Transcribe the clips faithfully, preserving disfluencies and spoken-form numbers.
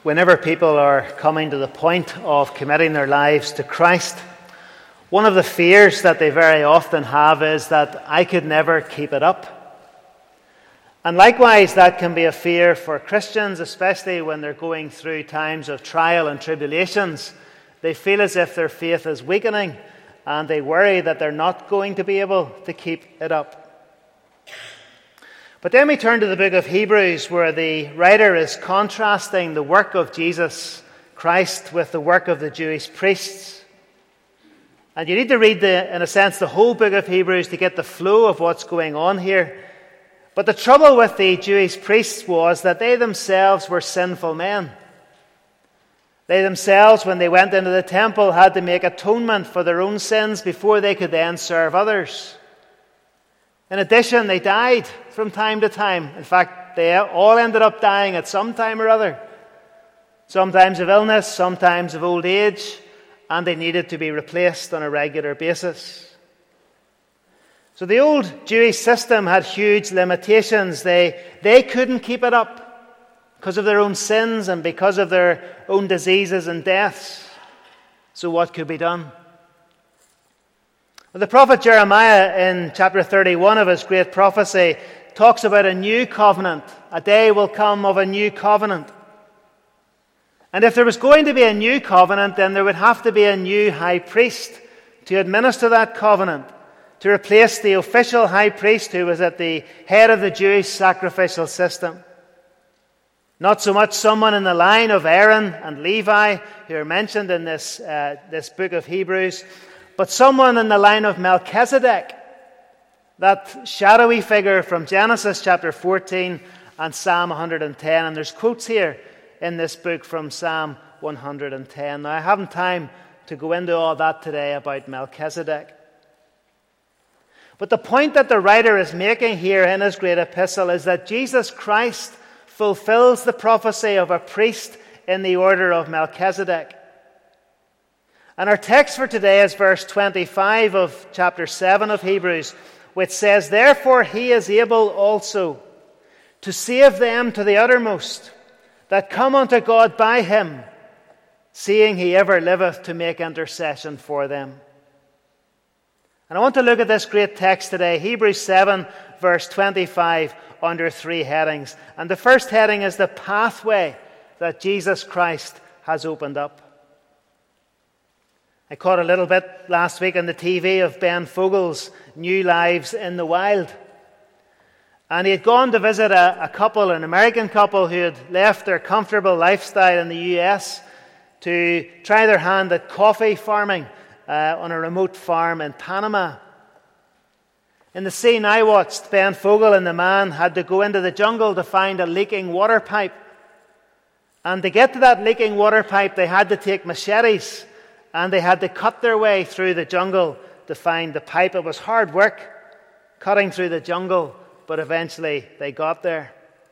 Whenever people are coming to the point of committing their lives to Christ, one of the fears that they very often have is that I could never keep it up. And likewise, that can be a fear for Christians, especially when they're going through times of trial and tribulations. They feel as if their faith is weakening, and they worry that they're not going to be able to keep it up. But then we turn to the book of Hebrews, where the writer is contrasting the work of Jesus Christ with the work of the Jewish priests. And you need to read, the, in a sense, the whole book of Hebrews to get the flow of what's going on here. But the trouble with the Jewish priests was that they themselves were sinful men. They themselves, when they went into the temple, had to make atonement for their own sins before they could then serve others. In addition, they died from time to time. In fact, they all ended up dying at some time or other. Sometimes of illness, sometimes of old age, and they needed to be replaced on a regular basis. So the old Jewish system had huge limitations. They, they couldn't keep it up because of their own sins and because of their own diseases and deaths. So what could be done? The prophet Jeremiah, in chapter thirty-one of his great prophecy, talks about a new covenant. A day will come of a new covenant. And if there was going to be a new covenant, then there would have to be a new high priest to administer that covenant, to replace the official high priest who was at the head of the Jewish sacrificial system. Not so much someone in the line of Aaron and Levi, who are mentioned in this, uh, this book of Hebrews, but someone in the line of Melchizedek, that shadowy figure from Genesis chapter fourteen and Psalm one hundred ten. And there's quotes here in this book from Psalm one hundred ten. Now, I haven't time to go into all that today about Melchizedek. But the point that the writer is making here in his great epistle is that Jesus Christ fulfills the prophecy of a priest in the order of Melchizedek. And our text for today is verse twenty-five of chapter seven of Hebrews, which says, "Therefore he is able also to save them to the uttermost that come unto God by him, seeing he ever liveth to make intercession for them." And I want to look at this great text today, Hebrews seven, verse twenty-five, under three headings. And the first heading is the pathway that Jesus Christ has opened up. I caught a little bit last week on the T V of Ben Fogle's New Lives in the Wild. And he had gone to visit a, a couple, an American couple who had left their comfortable lifestyle in the U S to try their hand at coffee farming uh, on a remote farm in Panama. In the scene I watched, Ben Fogle and the man had to go into the jungle to find a leaking water pipe. And to get to that leaking water pipe, they had to take machetes, and they had to cut their way through the jungle to find the pipe. It was hard work, cutting through the jungle, but eventually they got there.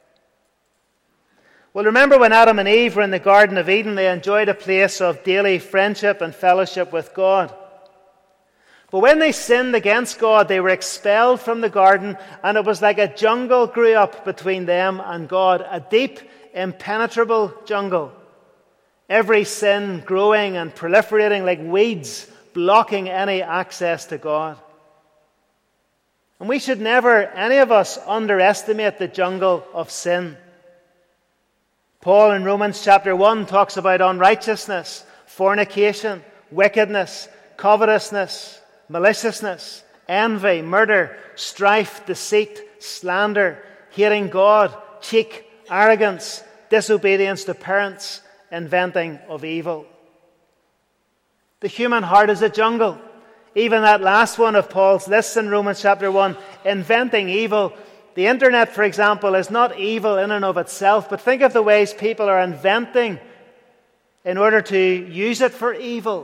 Well, remember when Adam and Eve were in the Garden of Eden, they enjoyed a place of daily friendship and fellowship with God. But when they sinned against God, they were expelled from the garden, and it was like a jungle grew up between them and God, a deep, impenetrable jungle. Every sin growing and proliferating like weeds, blocking any access to God. And we should never, any of us, underestimate the jungle of sin. Paul in Romans chapter one talks about unrighteousness, fornication, wickedness, covetousness, maliciousness, envy, murder, strife, deceit, slander, hating God, cheek, arrogance, disobedience to parents, inventing of evil. The human heart is a jungle. Even that last one of Paul's list in Romans chapter one, inventing evil. The internet, for example, is not evil in and of itself, but think of the ways people are inventing in order to use it for evil.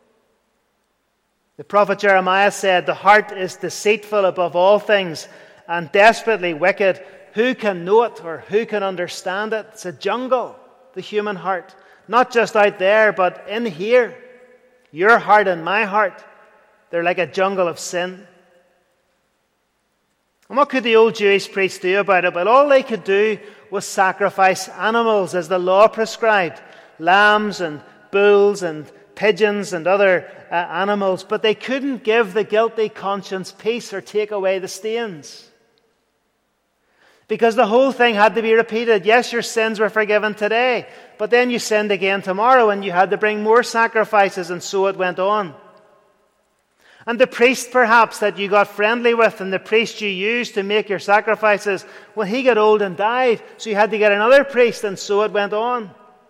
The prophet Jeremiah said, "The heart is deceitful above all things and desperately wicked. Who can know it or who can understand it?" It's a jungle, the human heart. Not just out there, but in here. Your heart and my heart. They're like a jungle of sin. And what could the old Jewish priests do about it? Well, all they could do was sacrifice animals as the law prescribed, lambs and bulls and pigeons and other uh, animals, but they couldn't give the guilty conscience peace or take away the stains. Because the whole thing had to be repeated. Yes, your sins were forgiven today, but then you sinned again tomorrow and you had to bring more sacrifices, and so it went on. And the priest perhaps that you got friendly with and the priest you used to make your sacrifices, well, he got old and died, so you had to get another priest, and so it went on.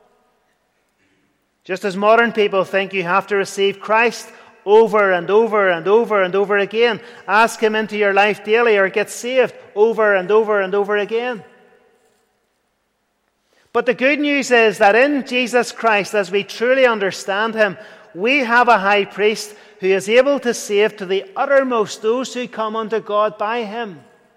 Just as modern people think you have to receive Christ over and over and over and over again. Ask him into your life daily or get saved over and over and over again. But the good news is that in Jesus Christ, as we truly understand him, we have a high priest who is able to save to the uttermost those who come unto God by him.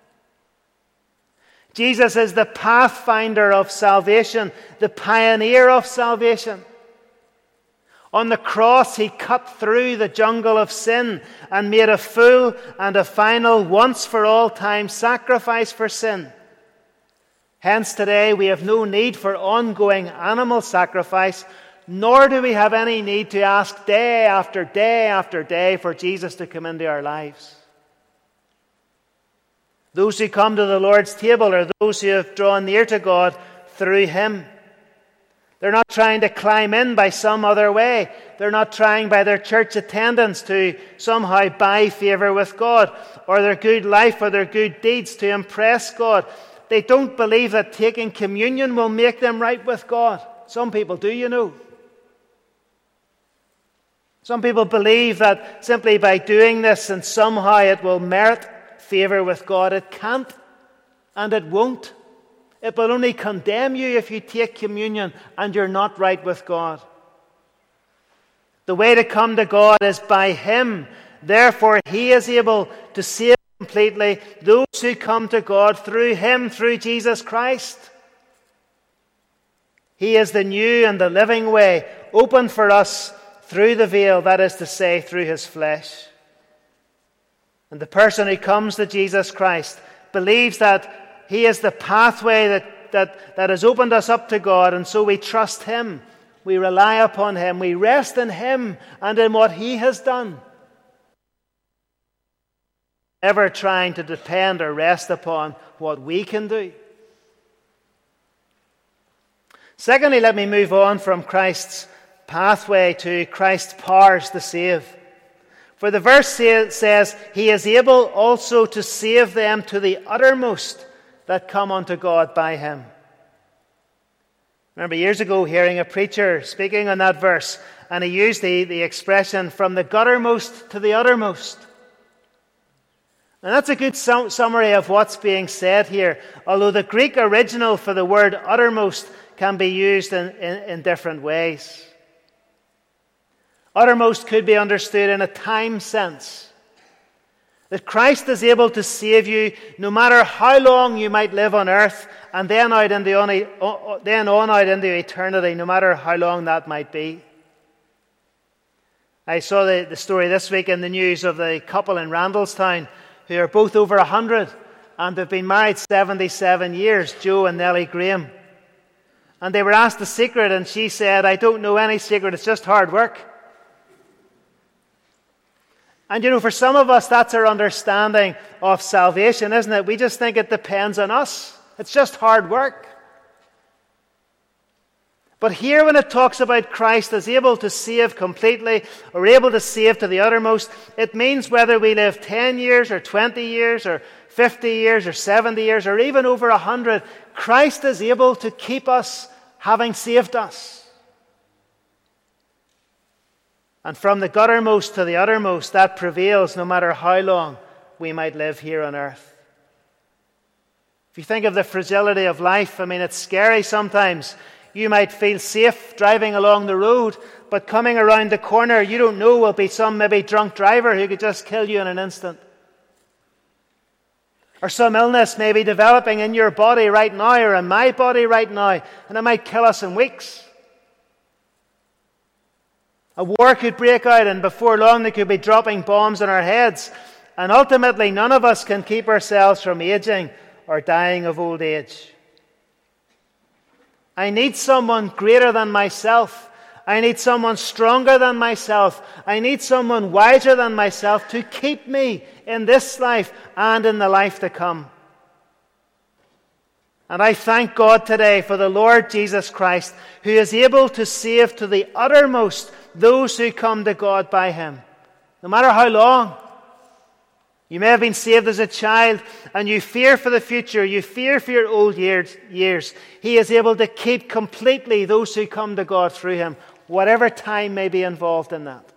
Jesus is the pathfinder of salvation, the pioneer of salvation. On the cross, he cut through the jungle of sin and made a full and a final, once for all time sacrifice for sin. Hence today we have no need for ongoing animal sacrifice, nor do we have any need to ask day after day after day for Jesus to come into our lives. Those who come to the Lord's table are those who have drawn near to God through him. They're not trying to climb in by some other way. They're not trying by their church attendance to somehow buy favor with God, or their good life or their good deeds to impress God. They don't believe that taking communion will make them right with God. Some people do, you know. Some people believe that simply by doing this and somehow it will merit favor with God. It can't, and it won't. It will only condemn you if you take communion and you're not right with God. The way to come to God is by him. Therefore, he is able to save completely those who come to God through him, through Jesus Christ. He is the new and the living way, open for us through the veil, that is to say, through his flesh. And the person who comes to Jesus Christ believes that he is the pathway that, that, that has opened us up to God, and so we trust him. We rely upon him. We rest in him and in what he has done. Never trying to depend or rest upon what we can do. Secondly, let me move on from Christ's pathway to Christ's powers to save. For the verse says, he is able also to save them to the uttermost that come unto God by him. I remember years ago hearing a preacher speaking on that verse, and he used the, the expression from the guttermost to the uttermost. And that's a good sum- summary of what's being said here, although the Greek original for the word uttermost can be used in, in, in different ways. Uttermost could be understood in a time sense. That Christ is able to save you no matter how long you might live on earth, and then out into then on out into eternity, no matter how long that might be. I saw the, the story this week in the news of the couple in Randallstown who are both over a hundred and have been married seventy-seven years, Joe and Nellie Graham. And they were asked the secret, and she said, "I don't know any secret, it's just hard work." And you know, for some of us, that's our understanding of salvation, isn't it? We just think it depends on us. It's just hard work. But here when it talks about Christ as able to save completely or able to save to the uttermost, it means whether we live ten years or twenty years or fifty years or seventy years or even over one hundred, Christ is able to keep us having saved us. And from the guttermost to the uttermost, that prevails no matter how long we might live here on earth. If you think of the fragility of life, I mean, it's scary sometimes. You might feel safe driving along the road, but coming around the corner, you don't know, will be some maybe drunk driver who could just kill you in an instant. Or some illness may be developing in your body right now or in my body right now, and it might kill us in weeks. A war could break out, and before long they could be dropping bombs on our heads. And ultimately, none of us can keep ourselves from aging or dying of old age. I need someone greater than myself. I need someone stronger than myself. I need someone wiser than myself to keep me in this life and in the life to come. And I thank God today for the Lord Jesus Christ, who is able to save to the uttermost those who come to God by him, no matter how long. You may have been saved as a child and you fear for the future, you fear for your old years. years. He is able to keep completely those who come to God through him, whatever time may be involved in that.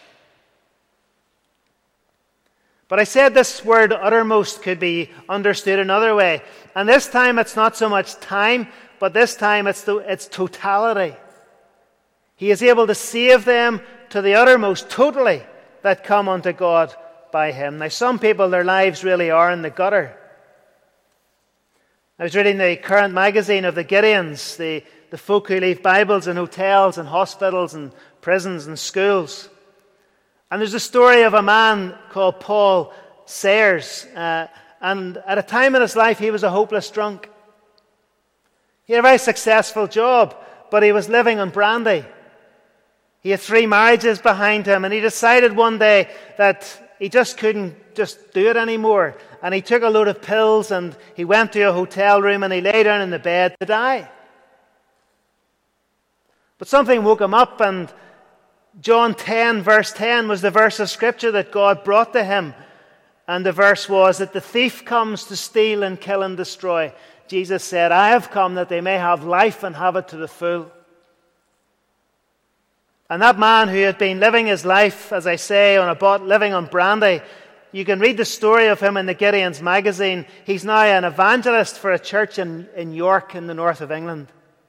But I said this word uttermost could be understood another way. And this time it's not so much time, but this time it's, the, it's totality. He is able to save them to the uttermost, totally, that come unto God by him. Now, some people, their lives really are in the gutter. I was reading the current magazine of the Gideons, the, the folk who leave Bibles in hotels and hospitals and prisons and schools. And there's a story of a man called Paul Sayers. Uh, and at a time in his life, he was a hopeless drunk. He had a very successful job, but he was living on brandy. He had three marriages behind him, and he decided one day that he just couldn't just do it anymore. And he took a load of pills and he went to a hotel room and he lay down in the bed to die. But something woke him up, and John ten verse ten was the verse of Scripture that God brought to him. And the verse was that the thief comes to steal and kill and destroy. Jesus said, I have come that they may have life and have it to the full. And that man who had been living his life, as I say, on a bot, living on brandy, you can read the story of him in the Gideons magazine. He's now an evangelist for a church in, in York in the north of England.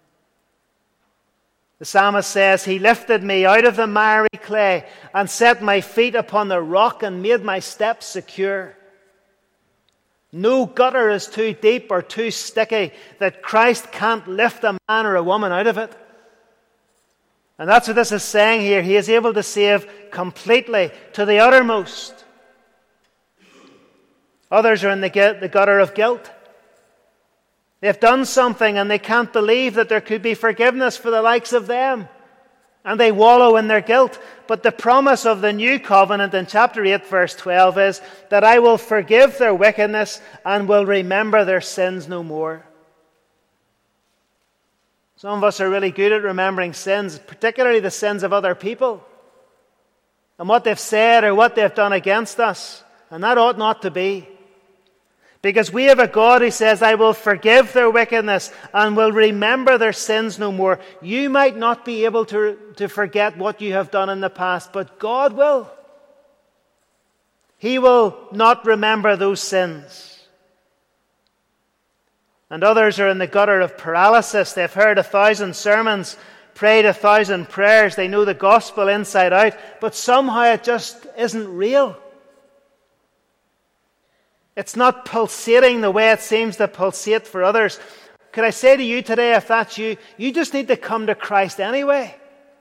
The psalmist says, He lifted me out of the miry clay and set my feet upon the rock and made my steps secure. No gutter is too deep or too sticky that Christ can't lift a man or a woman out of it. And that's what this is saying here. He is able to save completely to the uttermost. Others are in the, the gutter of guilt. They've done something and they can't believe that there could be forgiveness for the likes of them. And they wallow in their guilt. But the promise of the new covenant in chapter eight verse twelve is that I will forgive their wickedness and will remember their sins no more. Some of us are really good at remembering sins, particularly the sins of other people and what they've said or what they've done against us. And that ought not to be. Because we have a God who says, I will forgive their wickedness and will remember their sins no more. You might not be able to, to forget what you have done in the past, but God will. He will not remember those sins. And others are in the gutter of paralysis. They've heard a thousand sermons, prayed a thousand prayers. They know the gospel inside out, but somehow it just isn't real. It's not pulsating the way it seems to pulsate for others. Could I say to you today, if that's you, you just need to come to Christ anyway.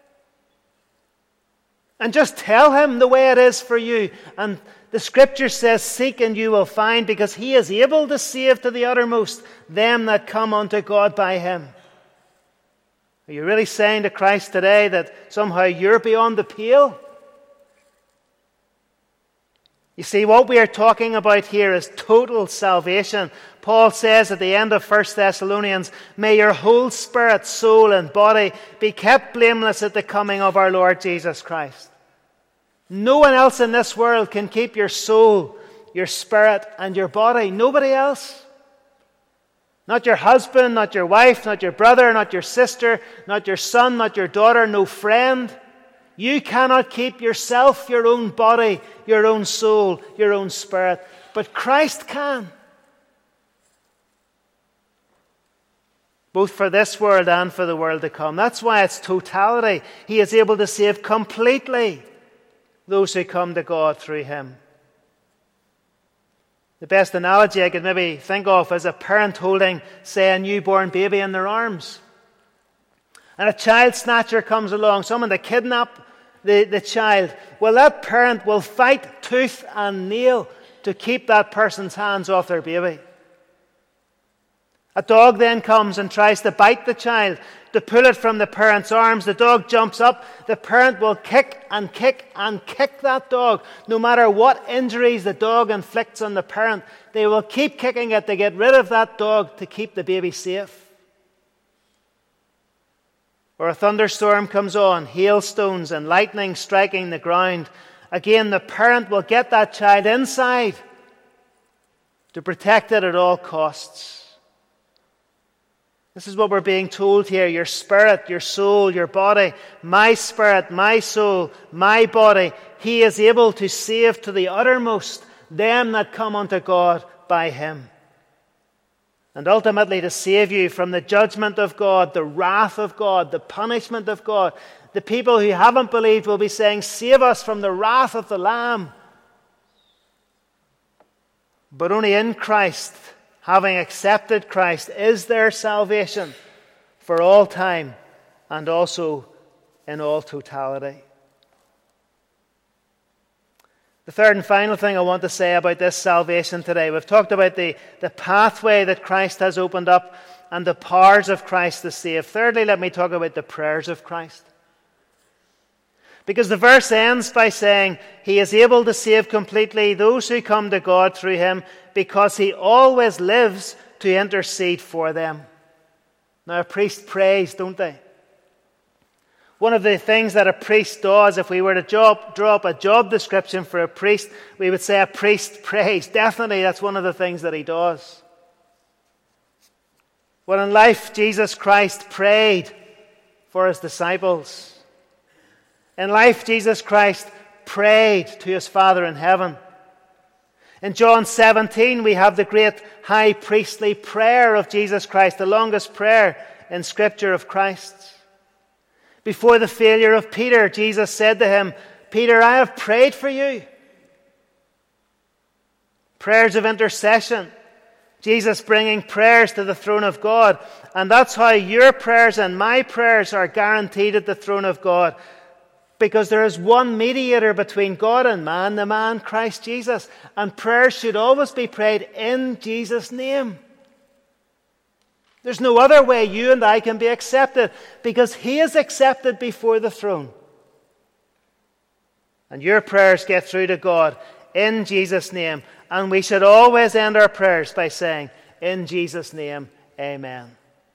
And just tell him the way it is for you. And the Scripture says, seek and you will find, because he is able to save to the uttermost them that come unto God by him. Are you really saying to Christ today that somehow you're beyond the pale? You see, what we are talking about here is total salvation. Paul says at the end of First Thessalonians, may your whole spirit, soul, and body be kept blameless at the coming of our Lord Jesus Christ. No one else in this world can keep your soul, your spirit, and your body. Nobody else. Not your husband, not your wife, not your brother, not your sister, not your son, not your daughter, no friend. You cannot keep yourself, your own body, your own soul, your own spirit. But Christ can. Both for this world and for the world to come. That's why it's totality. He is able to save completely those who come to God through him. The best analogy I could maybe think of is a parent holding, say, a newborn baby in their arms. And a child snatcher comes along, someone to kidnap the, the child. Well, that parent will fight tooth and nail to keep that person's hands off their baby. A dog then comes and tries to bite the child, to pull it from the parent's arms. The dog jumps up. The parent will kick and kick and kick that dog. No matter what injuries the dog inflicts on the parent, they will keep kicking it to get rid of that dog to keep the baby safe. Or a thunderstorm comes on, hailstones and lightning striking the ground. Again, the parent will get that child inside to protect it at all costs. This is what we're being told here. Your spirit, your soul, your body, my spirit, my soul, my body, he is able to save to the uttermost them that come unto God by him. And ultimately to save you from the judgment of God, the wrath of God, the punishment of God. The people who haven't believed will be saying, save us from the wrath of the Lamb. But only in Christ, having accepted Christ, is there salvation for all time and also in all totality. The third and final thing I want to say about this salvation today, we've talked about the, the pathway that Christ has opened up and the powers of Christ to save. Thirdly, let me talk about the prayers of Christ. Because the verse ends by saying, he is able to save completely those who come to God through him, because he always lives to intercede for them. Now, a priest prays, don't they? One of the things that a priest does, if we were to job, draw up a job description for a priest, we would say a priest prays. Definitely, that's one of the things that he does. Well, in life, Jesus Christ prayed for his disciples. In life, Jesus Christ prayed to his Father in heaven. In John seventeen, we have the great high priestly prayer of Jesus Christ, the longest prayer in Scripture of Christ's. Before the failure of Peter, Jesus said to him, Peter, I have prayed for you. Prayers of intercession. Jesus bringing prayers to the throne of God. And that's how your prayers and my prayers are guaranteed at the throne of God. Because there is one mediator between God and man, the man Christ Jesus. And prayers should always be prayed in Jesus' name. There's no other way you and I can be accepted, because he is accepted before the throne. And your prayers get through to God in Jesus' name. And we should always end our prayers by saying, in Jesus' name, amen.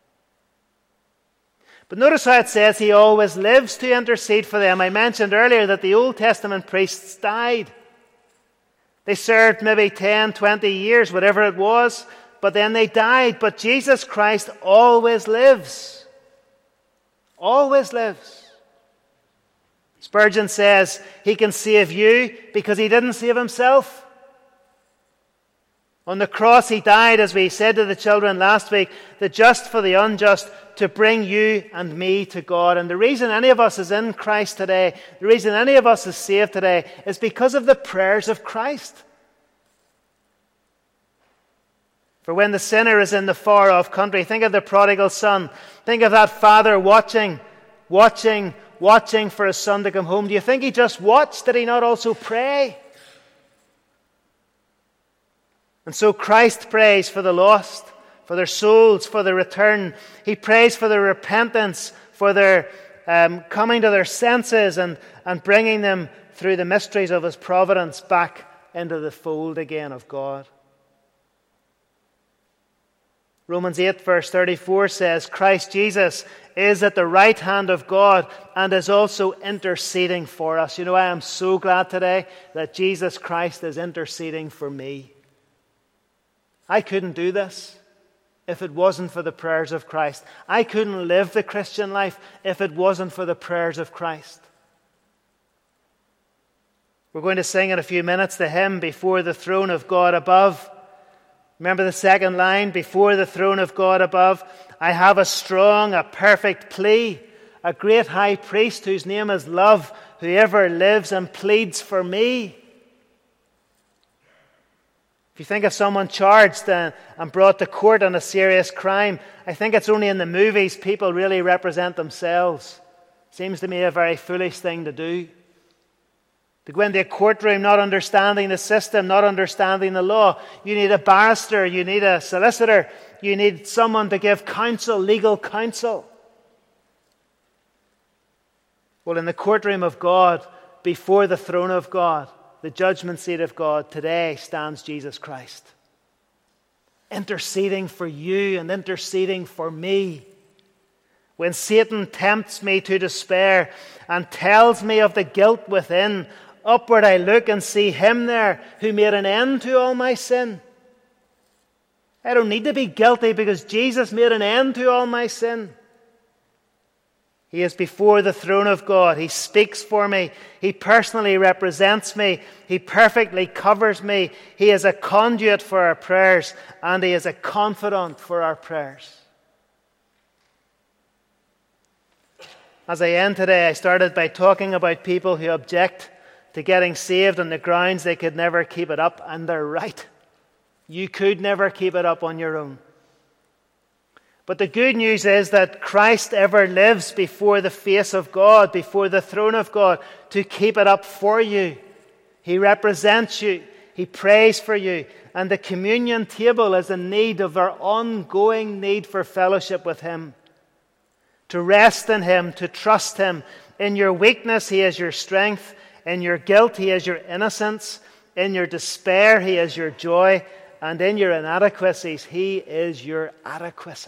But notice how it says he always lives to intercede for them. I mentioned earlier that the Old Testament priests died. They served maybe ten, twenty years, whatever it was, but then they died. But Jesus Christ always lives. Always lives. Spurgeon says he can save you because he didn't save himself. On the cross he died, as we said to the children last week, the just for the unjust, to bring you and me to God. And the reason any of us is in Christ today, the reason any of us is saved today, is because of the prayers of Christ. For when the sinner is in the far-off country, think of the prodigal son. Think of that father watching, watching, watching for his son to come home. Do you think he just watched? Did he not also pray? And so Christ prays for the lost, for their souls, for their return. He prays for their repentance, for their um, coming to their senses and, and bringing them through the mysteries of his providence back into the fold again of God. Romans eight verse thirty-four says, Christ Jesus is at the right hand of God and is also interceding for us. You know, I am so glad today that Jesus Christ is interceding for me. I couldn't do this if it wasn't for the prayers of Christ. I couldn't live the Christian life if it wasn't for the prayers of Christ. We're going to sing in a few minutes the hymn, Before the Throne of God Above. Remember the second line, before the throne of God above, I have a strong, a perfect plea, a great high priest whose name is love, who ever lives and pleads for me. If you think of someone charged and, and brought to court on a serious crime, I think it's only in the movies people really represent themselves. Seems to me a very foolish thing to do. To go into a courtroom not understanding the system, not understanding the law. You need a barrister, you need a solicitor, you need someone to give counsel, legal counsel. Well, in the courtroom of God, before the throne of God, the judgment seat of God, today stands Jesus Christ, interceding for you and interceding for me. When Satan tempts me to despair and tells me of the guilt within, upward I look and see him there who made an end to all my sin. I don't need to be guilty because Jesus made an end to all my sin. He is before the throne of God. He speaks for me. He personally represents me. He perfectly covers me. He is a conduit for our prayers, and he is a confidant for our prayers. As I end today, I started by talking about people who object to getting saved on the grounds they could never keep it up, and they're right. You could never keep it up on your own. But the good news is that Christ ever lives before the face of God, before the throne of God, to keep it up for you. He represents you. He prays for you. And the communion table is in need of our ongoing need for fellowship with him. To rest in him, to trust him. In your weakness, he is your strength. In your guilt, he is your innocence. In your despair, he is your joy. And in your inadequacies, he is your adequacy.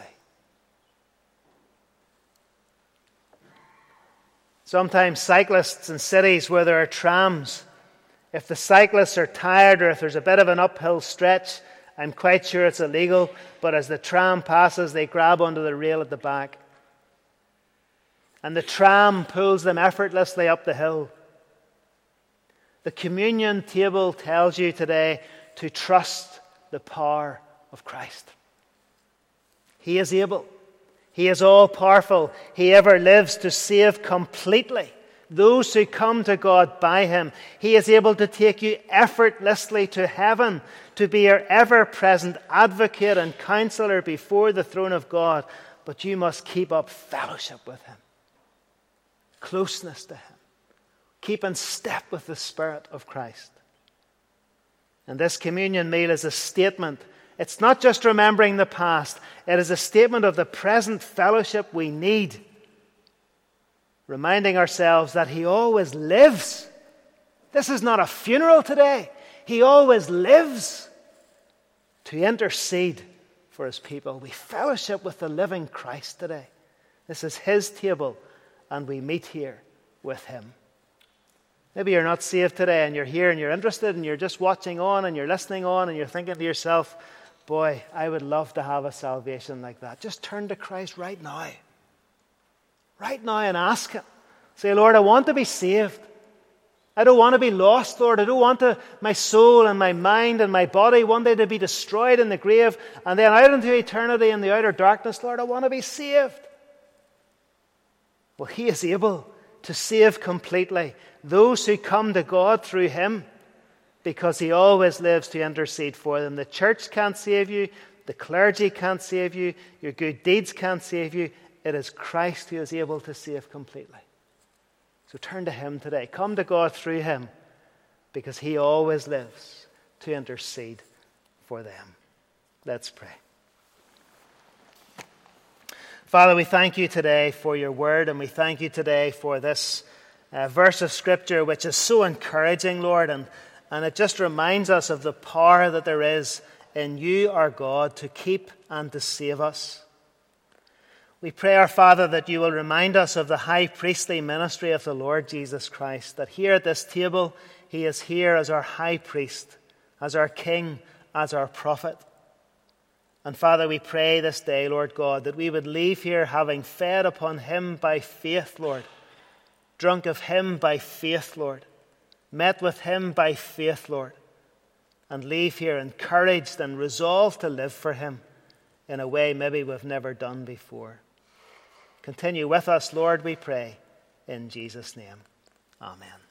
Sometimes cyclists in cities where there are trams, if the cyclists are tired or if there's a bit of an uphill stretch, I'm quite sure it's illegal, but as the tram passes, they grab onto the rail at the back. And the tram pulls them effortlessly up the hill. The communion table tells you today to trust the power of Christ. He is able. He is all-powerful. He ever lives to save completely those who come to God by him. He is able to take you effortlessly to heaven, to be your ever-present advocate and counselor before the throne of God. But you must keep up fellowship with him, closeness to him. Keep in step with the Spirit of Christ. And this communion meal is a statement. It's not just remembering the past. It is a statement of the present fellowship we need. Reminding ourselves that he always lives. This is not a funeral today. He always lives to intercede for his people. We fellowship with the living Christ today. This is his table, and we meet here with him. Maybe you're not saved today and you're here and you're interested and you're just watching on and you're listening on and you're thinking to yourself, boy, I would love to have a salvation like that. Just turn to Christ right now. Right now and ask him. Say, Lord, I want to be saved. I don't want to be lost, Lord. I don't want to, my soul and my mind and my body one day to be destroyed in the grave and then out into eternity in the outer darkness. Lord, I want to be saved. Well, he is able to save completely those who come to God through him, because he always lives to intercede for them. The church can't save you. The clergy can't save you. Your good deeds can't save you. It is Christ who is able to save completely. So turn to him today. Come to God through him, because he always lives to intercede for them. Let's pray. Father, we thank you today for your word, and we thank you today for this uh, verse of Scripture, which is so encouraging, Lord, and, and it just reminds us of the power that there is in you, our God, to keep and to save us. We pray, our Father, that you will remind us of the high priestly ministry of the Lord Jesus Christ, that here at this table, he is here as our high priest, as our king, as our prophet. And Father, we pray this day, Lord God, that we would leave here having fed upon him by faith, Lord, drunk of him by faith, Lord, met with him by faith, Lord, and leave here encouraged and resolved to live for him in a way maybe we've never done before. Continue with us, Lord, we pray, in Jesus' name. Amen.